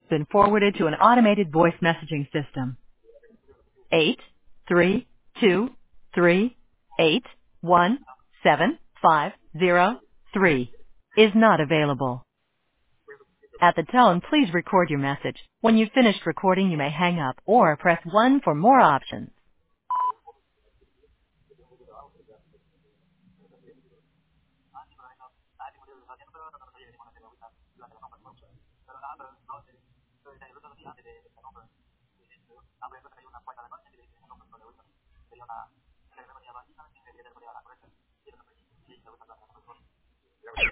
been forwarded to an automated voice messaging system. 832381750 is not available. At the tone, please record your message. When you've finished recording, you may hang up or press 1 for more options.